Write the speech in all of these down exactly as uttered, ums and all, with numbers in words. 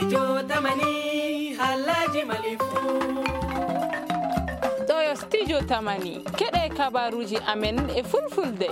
Studio Tamani Halaji Malifu Doyo Studio Tamani kede kabaruji amen e fulfulde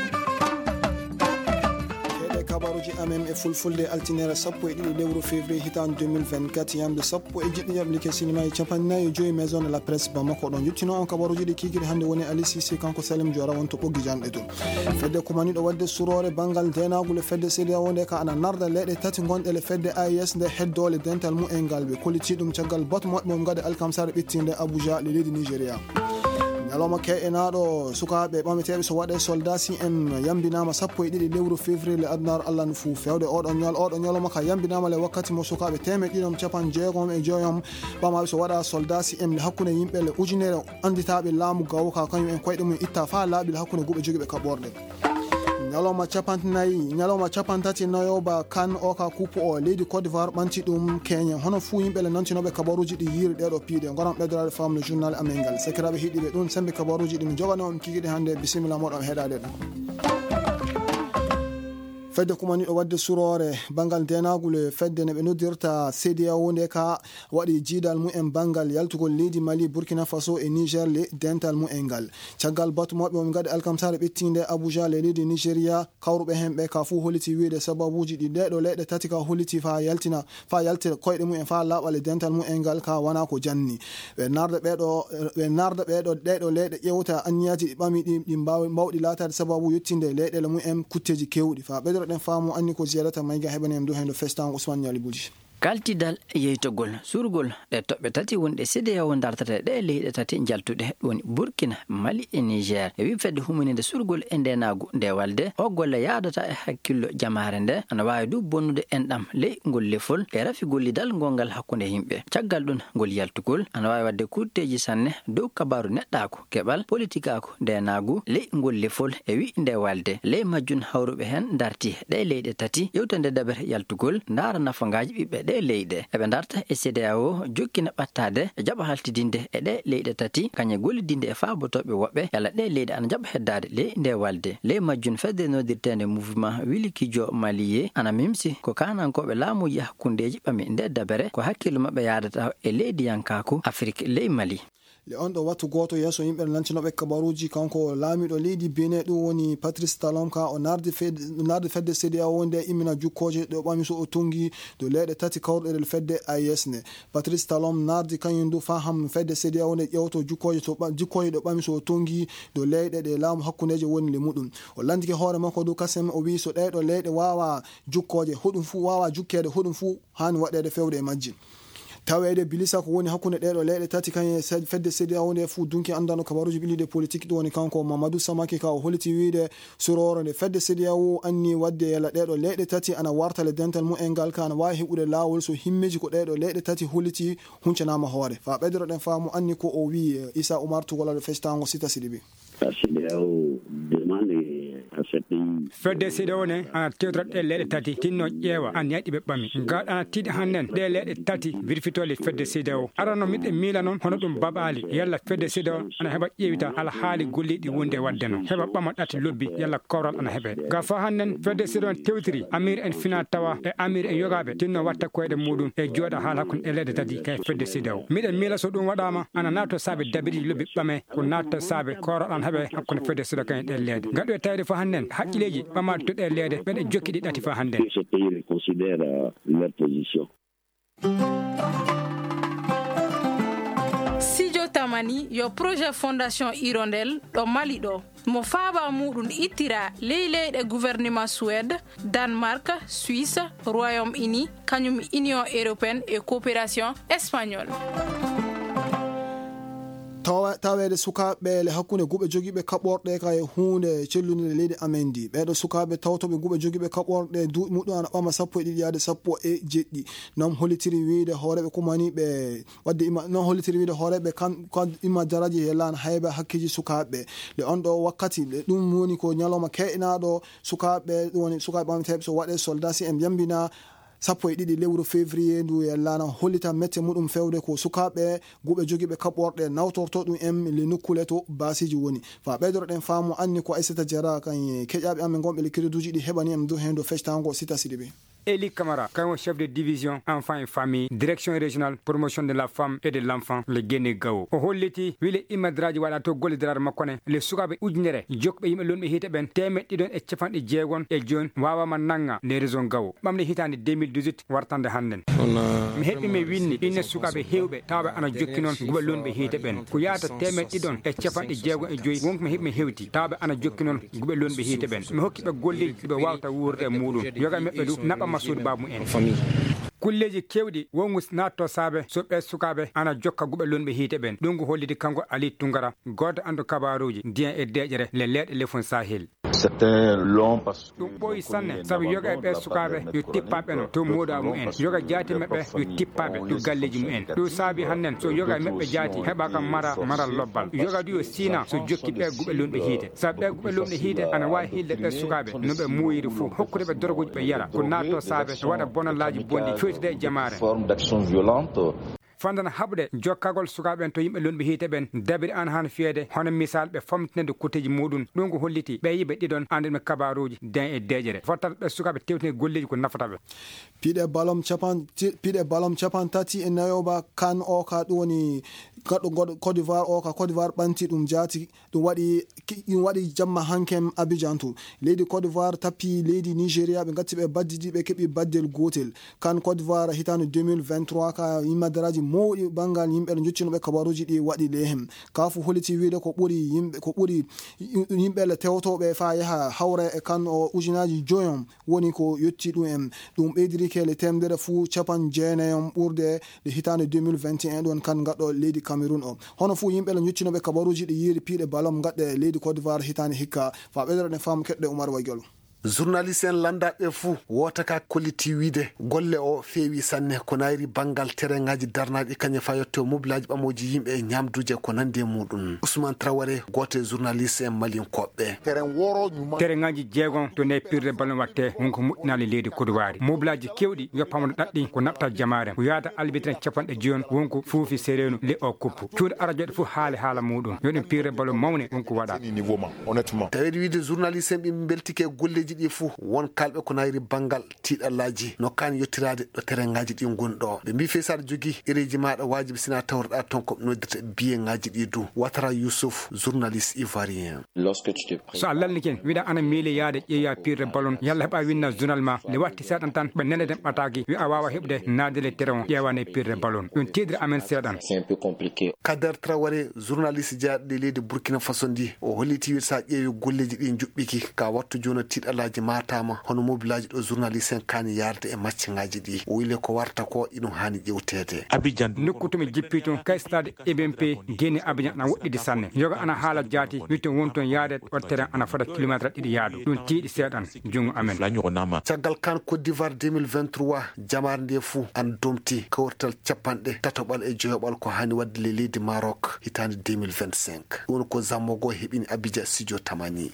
kabaruji amen e fulfulde altinere sappo e ɗiɗi lewru février hitan deux mille vingt-quatre yamde sappo e jiɗɗi yaɓlike sinima e capannayi joyi maison de la presse bamako ɗon juttino on kabaruji ɗi kikiɗe hannde woni Ali Cissé kanko Salim Diora wonto ɓoggi janɗe to fedde kumaniɗo wadde surore bangal denagule fedde C D A O nde ka ana narda leyɗe tati gonɗele fedde A I S nde heddole dental mu e ngal ɓe kolliti ɗum caggal bot moɗɓe mum gade alkamsare ɓettinde Abuja le leydi Nigéria ñalawma ke'enaɗo sukaɓe ɓameteɓe so waɗe soldat C M yambinama sappo e ɗiɗi lewru février le adnaro allah no fuu fewde oɗon ñal oɗon ñalawma ka yambinama le wakkati mo sukaɓe temed ɗiɗom capan jeegom e joyom ɓamaɓe so waɗa soldat C M le hakkude yimɓe le ujunere anditaɓe laamu gawo ka kañum en koyɗe mum itta fa laaɓi le hakkude guɓe joguiɓe kaɓorɗe ñalawma capantinayi ñalawma capantati nayoba kan o ka coupe o leydi Côte d'Ivoire ɓanti ɗum keñen hono fuu yimɓe le nantinoɓe kabaruji ɗi yiiri ɗeɗo piiɗe goram ɓeddorade famle journal amen ngal sekiraɓe hiɗiɓe ɗum sembe kabaruji ɗi mi jogani on kikiɗe hannde bisimilla moɗon heɗade ɗum fedde kumaniɗo wadde surore bangal denagule fedde ne ɓe noddirta C D A O nde ka waɗi jiidal mumen bangal yaltugol leydi Mali Burkina Faso e Niger le dental mumen ngal caggal batu moɓe omi gadi alkamsare ɓettinde Abuja le leydi Nigéria kawruɓe hen ɓe ka fu holiti wiide sababuji ɗi ɗeɗo leyɗe tati ka holiti fa yaltina fa yaltira koyɗe mumen fa laaɓale dental mumen ngal ka wona ko janni ɓe narda ɓeɗo ɓe narda ɓeɗo ɗeɗo leyɗe ƴewta anniyaji ɗi ɓami ɗi ɗi mbawɗi latade sababu yettinde leyɗele mumen kutteji kewɗi fa ɓeɗo ɗen faamu anni ko ziyarata mayga heɓani em do hendo festan Ousmane Niali Bouji kaltidal yeytogol surgol ɗe toɓɓe tati wonɗe C D A O dartata ɗe leyɗe tati jaltuɗe woni Burkina Mali e Niger e wi fedde humunide surgol e ndenagu nde walde o golle yaadata e hakkillo jamare nde ana wawi du bonnude enɗam ley ngol lefol e rafi gollidal gongal hakkunde yimɓe caggal ɗum ngol yaltugol ana wawi wadde kurteji sanne dow kabaru neɗɗako keɓal politique ako ndenagu ley ngol lefol e wi nde walde ley majjun hawruɓe hen darti ɗe leyɗe tati yewtande dabere yaltugol ndara nafangaji ɓiɓɓe ɗe leyɗe eɓe darta e C D A O jokkina ɓattade e jaɓa haltidinde e ɗe leyɗe tati kañe gollidinde e faabotoɓe woɓɓe yalla ɗe leyɗe ana jaɓa heddade ley nde walde ley majjun fedde nodirtende mouvement Wilikijo Maliye ana mimsi ko kanankoɓe laamuji hakkundeji ɓami nde dabere ko hakkillo mabɓe yaadata e leydi yankaku Afrique ley Mali le on ɗo wattu goto yesso yimɓe lancinoɓe kabaruji kanko laamiɗo leydi Benin ɗum woni Patrice Talon ka o nardi fedde nardi fedde C D A O nde immina jukkoje ɗo ɓami so o tungi do leyɗe tati kawruɗe fedde A I S ne Patrice Talon nardi kañum du fa ham fedde C D A O nde ƴewto jukkoje to jukkoje ɗo ɓami so o tungi do leyɗe ɗe laamu hakkundeje woni le muɗum o landike hoore makko du kasem o wi so ɗeɗo leyɗe wawa jukkoje huɗum fu wawa jukkede huɗum fu hani waɗede fewde e majji tawede bilisa ko woni hakkunde ɗeɗo leyɗe tati kañe fedde C D A O nde fu dunki andano kabaruji ɓilliɗe politique ɗo woni kanko Mamadou Samaki ka o holiti wiide surore nde fedde C D A O anni wadde yala ɗeɗo leyɗe tati ana wartale dental mu engal ka ana wawi heɓude lawol so himmeji ko ɗeɗo leyɗe tati holiti huncanama hoore fa ɓeydoro ɗen faamu anni ko o wi Issa Oumar Tugolaɗo festango Sita Sidibe fedde C D A O ne ana tewtora ɗe leyɗe tati tinno ƴeewa an yaɗi ɓe ɓami ngaɗa ana tiiɗi hannen ɗe leyɗe tati wirfitole fedde C D A O arano miɗɗe miila noon hono ɗum baɓali yalla fedde C D A O ana heɓa ƴeewita alhaali golliɗi wonde wadde no heɓa ɓama ɗati lobbi yalla kawral ana heɓe ga fa hannen fedde C D A O tewtiri amir en fina tawa e amir en yogaɓe tinno watta koyɗe muɗum e jooɗa haala hakkude e leyɗe tati kay fedde C D A O miɗen miila so ɗum waɗama ana natta saabe dabiɗi lobbi ɓame ko natta saabe kawral ana heɓe hakkude fedde C D A O kañe ɗe leyde gaɗo e tawde fa hannen haqqileji ɓamade to ɗe leyde ɓeɗe jokki ɗi ɗati fa hande Studio Tamani yo projet fondation Hirondelle ɗo Mali ɗo mo faaba muɗum ittira ley leyɗe gouvernement Suède Danemark Suisse Royaume-Uni kañum Union européenne et coopération espagnole tawede sukaɓe le hakkunde guɓe jogiɓe kaɓorɗe ka e hunde cellude leydi amendi ɓeɗo sukaɓe tawtoɓe guɓe jogiɓe kaɓorɗe duuɓi muɗum ana ɓama sappo e ɗiɗi yaade sappo e jeɗɗi non holitiri wiide hooreɓe kumani ɓe wadde ima non holitiri wiide hooreɓe kan imma daraji hellan hayɓe hakkiji sukaɓe le on ɗo wakkati le ɗum woni ko ñalawma ke'inaɗo sukaɓe ɗum woni sukaɓe ɓamateɓe so waɗe soldat si en yambina sappo e ɗiɗi lewru février ndu yallana hollita mette muɗum fewde ko sukaɓe guɓe jogiɓe kaɓorɗe nawtorto ɗum en le nokkule to basiji woni fa ɓeydoro ɗen faamu anni ko Aissata Diarra kan keƴaɓe amen gonɓe le créduji ɗi heɓani em do hen do fectango Sita Sidibe Eli Camara quand chef de division enfants et famille direction régionale promotion de la femme et de l'enfant le Guinée Gao o holliti wile imadraji wala to gollidirar makone le sukabe ujnere jokbe yimbe lonbe hite ben temetti don e cefande jeegon e jon wawa man nanga le région Gao bamde hitande deux mille dix-huit wartande handen mi hebbi me winni inne sukabe hewbe tawbe ana jokki non gube lonbe hite ben ko yaata temetti don e cefande jeegon e joyi wonko mi hebbi me hewti tawbe ana jokki non gube lonbe hite ben mi hokki be golli be wawta wurde mudum yoga mebbe du naba masuud babu en kulleji kewdi wongus natto sabe so be sukabe ana jokka gube lonbe hite ben dungu hollidi kango Ali Tungara goddo ando kabaruji dien e dejere le lede le fon sahel c'était long parce que dum boy sanne sabu yoga be sukabe yo tippabe no to moda mu en yoga jati mebbe yo tippabe yo galleji mu en do sabi hannen so yoga mebbe jati heba kam mara mara lobbal yoga du sina so jokki be gube lonbe hite sabe gube lonbe hite ana wa hilde be sukabe no be muyiri fu hokkude be dorgoji be yara ko natto sabe wada bonalaji bondi de jamare forme d'action violente fandana habde jokkagol sukaben to yimbe lonbe hite ben dabir an han fiede hono misal be famtinde kuteji mudun dungo holliti be yibe didon ande me kabaruji den e dejere fotal be sukabe tewtine golleji ko nafatabe pide balom chapan pide balom chapan tati en nayoba kan o ka doni gaddo god Côte d'Ivoire o ka Côte d'Ivoire banti dum jati dum wadi dum wadi jamma hankem Abidjan to lady Côte d'Ivoire tapi lady Nigeria be gatti be baddidi be kebi baddel gotel kan Côte d'Ivoire hitano deux mille vingt-trois ka imadaraji modi bangal yimbe joccino be kabaruji di wadi lehem kafu holiti wiide ko buri yimbe ko buri yimbe le tewtobe fa yaha hawre e kan o ujinaji joyom woni ko yotti dum em dum bediri kele temdere fu chapan jeenayom burde de hitano deux mille vingt et un don kan gaddo lady Cameroon o hono fu yimbe le joccino be kabaruji di yiri piide balom gadde lady Côte d'Ivoire hitani hikka fa bedere ne fam kedde Umar Wajol journaliste en landa be fu wotaka koliti wiide golle o feewi sanne ko nayri bangal terengaji darnaaji kanye fayotto mobilaji bamoji yimbe nyamduje ko nande mudun Ousmane Traoré gote journaliste en malien kobbe teren woro nyuma terengaji jeegon to ne pirde balon watte wonko mudnali leedi Côte d'Ivoire mobilaji kewdi yo pamdo daddi ko nafta jamaare ko yaata albitre capande jon wonko fuufi sereno le o kuppu tuude arajo fu haale haala mudun yodin pirde balon mawne wonko wada niveau ma honnêtement tawedi wiide journaliste be beltike golleji di fu won kalbe ko nayri bangal tiidallaji no kan yottirade do terengaji di gondo be mbi fesar jogi ereji maada wajibi sina tawrda ton ko noddirta biyengaji di du Ouattara Youssouf journaliste ivoirien lorsque tu te so Allah niken wida ana mele yaade jeeya pirde ballon yalla heba winna journal ma le watti sedan tan be nene dem ataki wi awawa hebde naadele teron jeewane pirde ballon don tidre amen sedan c'est un peu compliqué Kader Traoré journaliste jaade leydi Burkina Faso ndi o holliti wi sa jeewi golleji di jubbiki ka wattu jona tiidallaji matama hono mobilaji do journaliste kani yarde e matchingaji di o wile ko warta ko ino hani jewtede Abidjan nokkutumi jippito kay stade E B M P gene Abidjan na woddidi sanne yoga ana haala jati wito wonton yaade o terrain ana fada kilometre didi yaadu dun tiidi sedan jungo amen la nyoronama tagal kan Côte d'Ivoire deux mille vingt-trois jamar nde fu an domti kawrtal capande tatobal e joyobal ko hani wadde le leydi Maroc hitande deux mille vingt-cinq won ko zammogo hebini Abidjan studio tamani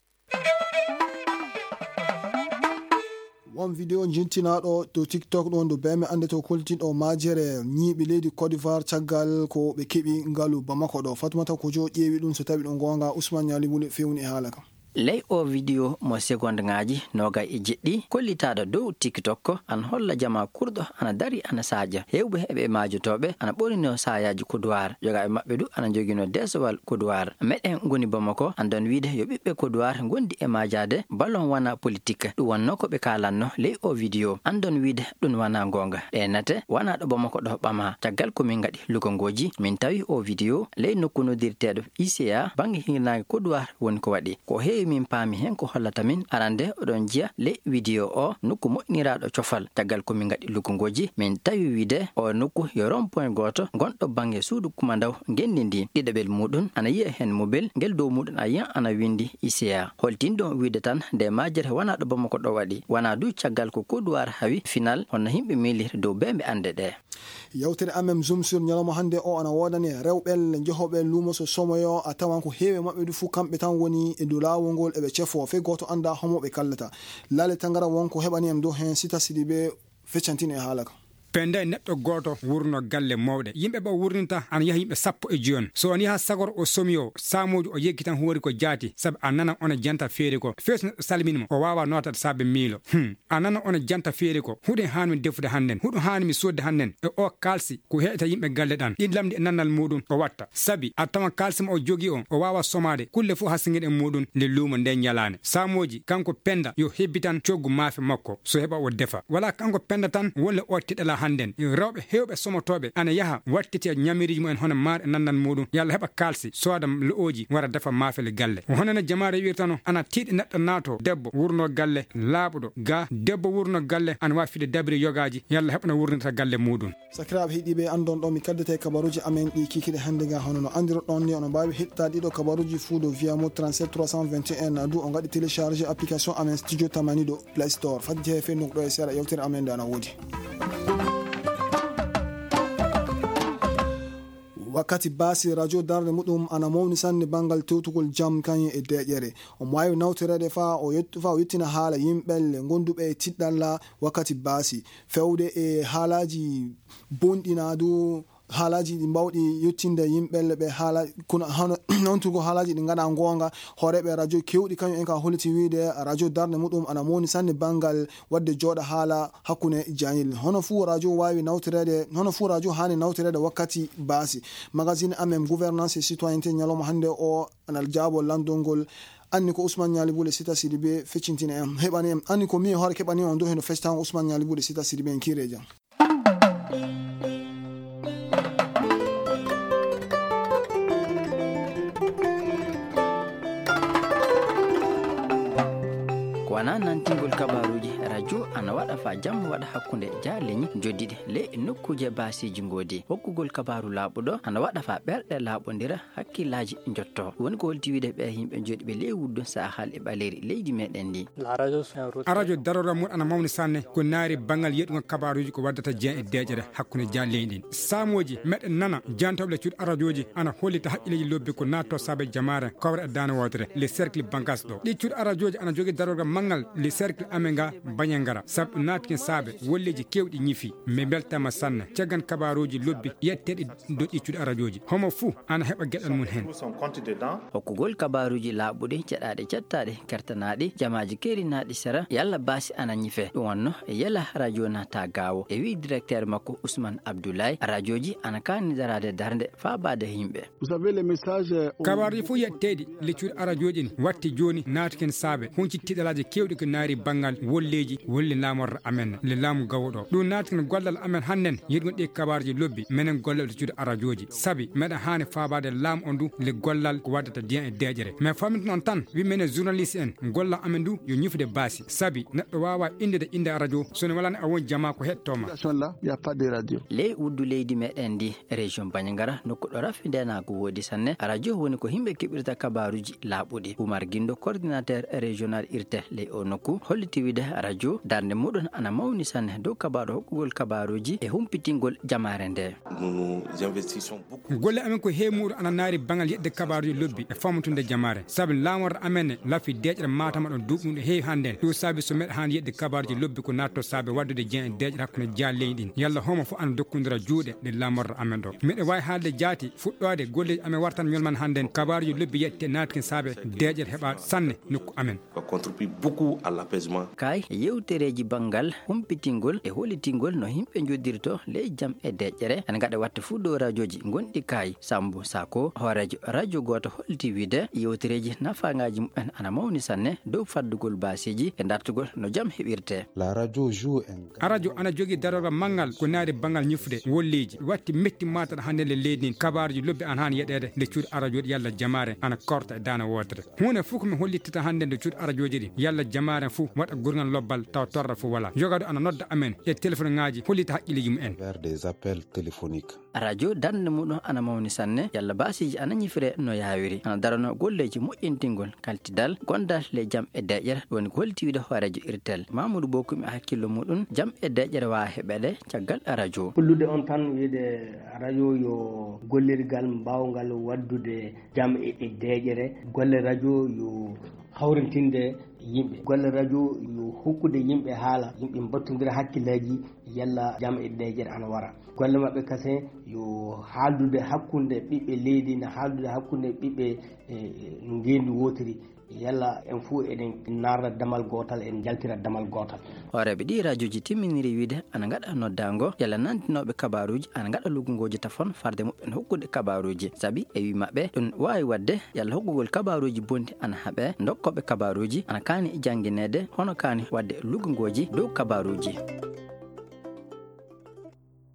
won video jintinaɗo to TikTok ɗon do beme ande to koltinɗo majere ñiiɓe leydi Côte d'Ivoire caggal ko ɓe keɓi ngalu Bamako ɗo Fatoumata Kojo ƴeewi ɗum so tawi ɗon gonga Ousmane Ñali Wule fewni e haala kam ley o video mo seconde ngaji noga e jeɗɗi kollitaɗo dow TikTok an holla jama kurɗo ana dari ana saja hewɓe heɓe majotoɓe ana ɓorino sayaji Côte d'Ivoire joga e mabɓe du ana jogino desowal Côte d'Ivoire meɗen goni Bamako andon wiide yo ɓiɓɓe Côte d'Ivoire gondi e majade ballon wana politique ɗum wonno ko ɓe kalanno ley o video andon wiide ɗum wana gonga ɗe nate wana ɗo Bamako ɗo ɓama caggal komin gaɗi lugongoji min tawi o video ley nokku nodirteɗo I C A banggue hirnage Côte d'Ivoire woni ko waɗi ko heewi min paami hen ko hollata min arande oɗon jiya le video o nokku moƴƴiniraɗo cofal tagal komin gaɗi lukongoji min tawi wiide o nokku yo rond point goto gonɗo banggue suudu kumandaw gendi ndi ɗiɗaɓel muɗum ana yiya hen mobile ngel dow muɗum a yiya ana windi I C A holtinɗo wiide tan nde majere wona ɗo Bamako ɗo waɗi wona du caggal ko Côte d'Ivoire hawi final honno yimɓe milir dow bembe ande ɗe yawtere amen zoom sur nyalamo hande o ana wodani rewɓel jehoɓe lumo so somoyo a tawan ko heewe mabɓe du fu kamɓe tan woni e dow lawol ngol eɓe cefo fe goto anda homoɓe kallata lale tangara wonko heɓani em dow hen sita sidi ɓe feccantini e haala kam penda neɗɗo goto wurno galle mawɗe yimɓe ɓe wurninta ana yaha yimɓe sappo e joni so on yaha sagor o somi o samojo o yeggi tan hoori ko jaati sabu a nana ona janta feere ko fees neɗɗo salminimo o wawa notade sabe miilo hmm. a nana ona janta feere ko huɗo hanmi defude hannden huɗo hanmi sodde hannden e o kalsi ko heeta yimɓe galle ɗan ɗi lamdi e nannal muɗum o watta sabi a tawa kalsima o jogi o o wawa somade kulle fof hasingueɗe muɗum nde luumo nde ñalane samoji kanko penda yo hebbi tan coggu maafe makko so heɓa o defa wala kanko penda tan wolle o tiɗala hannden rewɓe hewɓe somotoɓe ana yaha wattiti e ñamiriji mumen hono maare e nannal muɗum yalla heɓa kalsi soda lo'oji wara defa maafele galle honone jamare wiirtano ana tiiɗi neɗɗo naato debbo wurno galle laaɓuɗo ga debbo wurno galle ana wawi fide dabiri yogaji yalla heɓana wurnita galle muɗum sakiraɓe heeɗiɓe andon ɗo mi kaddete kabaruji amen ɗi kikiɗe hannde ga hono no andiroɗon ni ono mbawi heɗta ɗiɗo kabaruji fuu ɗo via mo trente-sept trois cent vingt et un du o gaɗi téléchargé application amen studio tamani ɗo play store faddi he fe nokɗo e seeɗa yewtere amen nde ana woodi wakkati baasi radio darde muɗum ana mawni sanne bangal tewtugol jam kañum e deƴƴere omo wawi nawtorede fa o fa o yettina haala yimɓelle gonduɓe e tiɗɗalla wakkati baasi fewde e haalaji bonɗina du haalaji ɗi mbawɗi yettinde yimɓelle ɓe haala kono hono nontugo haalaji ɗi gaɗa gonga hooreɓe radio kewɗi kañum en ka holliti wiide radio darde muɗum ana mawni sanne bangal wadde jooɗa haala hakkude janil hono fuu radio wawi nawtorede hono fuu radio hani nawtorede wakkati baasi magazine amen gouvernance et citoyenneté ñalawma hannde o anal jaabo landolngol anni ko Ousmane Niali Boule Sita Sidibé feccintini en heɓani en anni ko mi hoore keɓani on do heno festan Ousmane Niali Boule Sita Sidibé en kiire jam wana nantingol kabaruji radio ana waɗa fa jam waɗa hakkunde jaleñi joddiɗe le nokkuje basiji ngodi hokkugol kabaru laaɓuɗo ana waɗa fa ɓerɗe laaɓodira hakkillaji jotto woni ko holti wiide ɓe yimɓe jooɗi ɓe ley wuddo sahal e ɓaleri leydi meɗen ndi a radio darora mum ana mawni sanne ko naari bangal yeɗugo kabaruji ko waddata jeen e deƴere hakkude jaleñi ɗin samoji meɗen nana jantoɓe cuuɗ a radioji ana hollita haqqileji lobbi ko natto saabe jamare kawre e dane wotere les cercle bankas ɗo ɗi cuuɗ a radioji ana jogui darorga mangal le cercle amenga bañangara sabu natkin saabe wolleji kewɗi ñifi mi beltama sanne caggan kabaruji lobbi yetteɗe doƴƴi cuuɗi a radioji homo fuu ana heɓa gueɗal mum hen hokkugol kabaruji laaɓuɗi ceɗaɗe cettaɗe kertanaɗi jamaji kerinaɗi sera yalla basi ana ñife ɗum wonno e yela radio nata gawo e wi directeur makko Ousmane Abdoulaye radioji ana kanidarade darde fa bade yimɓe kabaruji fuu yetteɗi le cuuɗi a radioji ni watti joni natkin saabe hunci tiɗalaji kewɗi ko naari bangal wolleji wolle lamorɗo amen le laamu gawoɗo ɗum natkin gollal amen hannen yiɗgon ɗi kabaruji lobbi minen gollal cuuɗi a radioji saabi meɗen hani fabade laamu on du le gollal ko waddata diyan e deƴere mais famit noon tan wi minen journaliste en golla amen du yo ñifde baasi saabi neɗɗo wawa indede inde a radio sono walani a won jama ko hettoma ley wuddu leydi meɗen ndi région Bañangara nokkuɗo rafi ndenago woodi sanne radio woni ko himɓe keɓirta kabaruji laaɓuɗi Oumar Guindo coordinateur régional irte ley o nokku holliti wiide radio darde muɗum ana mawni sanne dow kabaru hokkugol kabaruji e humpitingol jamare nde golle amen ko heemuɗo ana naari bangal yedde kabaruji lobbi e famtude jamare saabi lamorde amen lafi deƴƴere matama ɗon duɓɗum ɗo heewi hannde ɗum saabi so meɗa han yedde kabaruji lobbi ko natto saabe waddude jeen e deƴƴere hakkude jaleñi ɗin yalla homo fof ana dokkodira juuɗe ɗe lamorde amen ɗo miɗe wawi haalde jaati fuɗɗode golleji amen wartan ñolman hannden kabaruji lobbi yette natkin saabe deƴƴere heɓa sanne nokku amen kay yewtereji bangal humpitingol e holitingol no himɓe joddirto ley jam e deƴƴere ana gaɗa watta fu dow radioji gonɗi kay Sambu Sako hoorejo radio goto holti wiide yewtereji nafangaji mumen ana mawni sanne dow faddugol basiji e dartugol no jam heɓirte a radio ana jogui daroga mangal ko naari bangal ñifde wolleji watti metti mataɗa hande le leydi ndi kabaruji lobbi an hani yeɗede nde cuuɗi a radio yalla jamare ana korta e dana wodere hunde fof komi hollittata hande nde cuuɗi a radioji ɗi yalla jamare fou waɗa gurgal lobbal taw torra fo wala jogade ana nodda amen e téléphone ngaji hollita haqqilleji mumen radio darde muɗum ana mawni sanne yalla basiji ana ñifire no yawiri ana darano golleji moƴƴintingol kaltidal gondal le jam e deƴƴere woni ko holti wiide hoorejo irtel Mamadou Bokoum e hakkillo muɗum jam e deƴƴere wawa heɓede caggal radio hullude on tan wiide radio yo gollirgal mbawgal waddude jam e deƴƴere golle radio yo hawrintinde yimɓe. Golle radio yo hokkude yimɓe haala, yimɓe battodira hakkillaji yalla jam e ɗeje ana wara. Golle maɓɓe kasen yo haaldude hakkunde ɓiɓɓe leydi na haaldude hakkunde ɓiɓɓe ngendi wotiri yalla en fuu eɗen narra damal gotal en jaltira damal gotal. Horeɓe ɗi radio ji timminiri wiide ana gaɗa noddago yalla nantinoɓe kabaruji ana gaɗa luggugoji tafon farde muɓɓen hokkude kabaruji saabi e wi mabɓe ɗum wawi wadde yalla hokkugol kabaruji bonti ana haaɓe dokkoɓe kabaruji ana kani janguinede hono kani wadde luggugoji dow kabaruji.